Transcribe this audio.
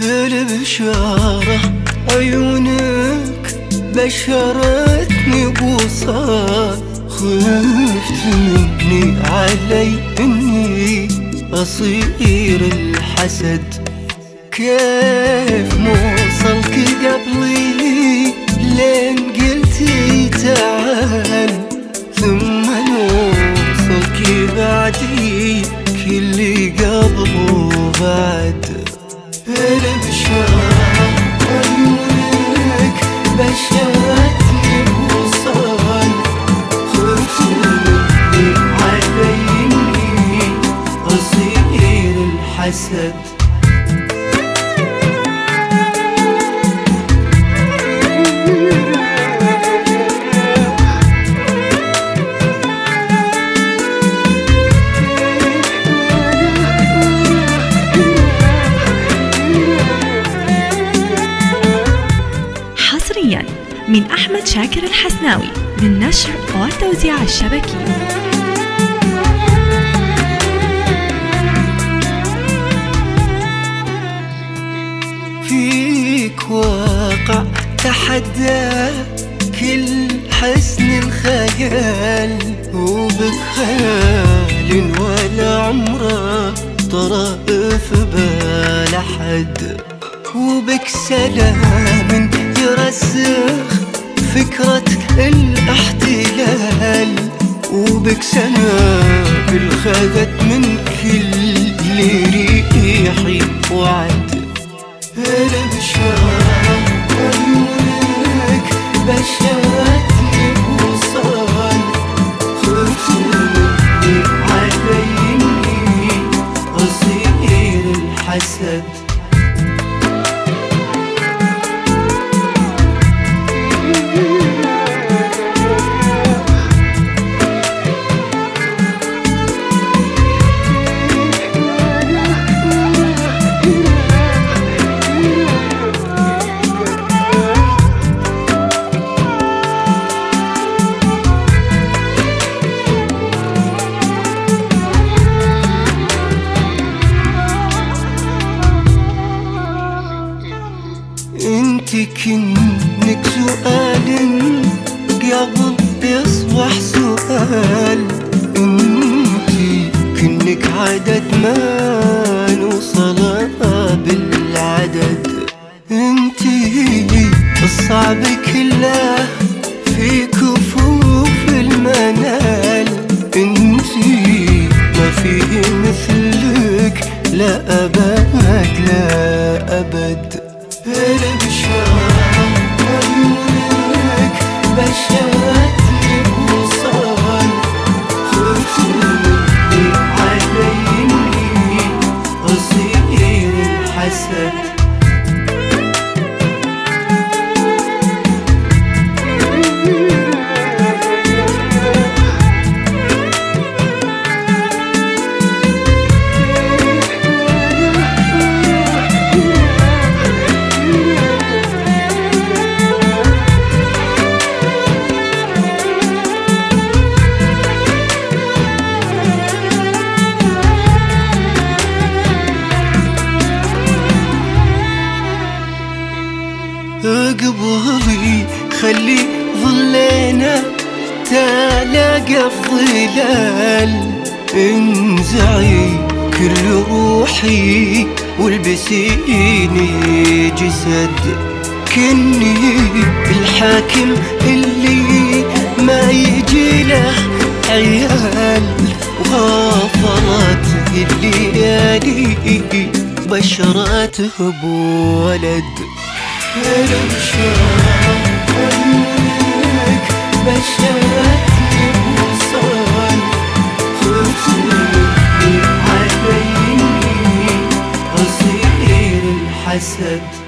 البشارة عيونك بشرتني بوصال، خفت مني علي اني اصير الحسد. كيف موصلك قبلي لين قلتي تعال، ثم نوصلك بعدي كل قبله بعد. البشارة عيونك بشرتني بوصال، خفت مني علي اني اصير الحسد. من أحمد شاكر الحسناوي للنشر والتوزيع الشبكي. فيك واقع تحدى كل حسن الخيال، وبك خيال ولا عمره طرى في بال أحد، وبك سلام يرسخ فكرة الاحتلال، وبك سنابل خذت من كل ريحي وعد. البشارة عيونك بشرتني بوصال، خفت مني علي اني اصير الحسد. انت كنك سؤال قبل يصبح سؤال، انت كنك عدد ما نوصل بالعدد، انت الصعب كله في كفوف المنال، انت ما فيه مثلك لا أبد لا أبد. البشارة عيونك بشرتني بوصال، خفت مني علي اني اصير الحسد. قبلي خلي ظلينا تلاقى الظلال، انزعي كل روحي والبسيني جسد، كني الحاكم اللي ما يجي له عيال، وغافرت الليالي بشرته بولد. البشارة عيونك بشرتني بوصال، خفت مني علي اني اصير الحسد.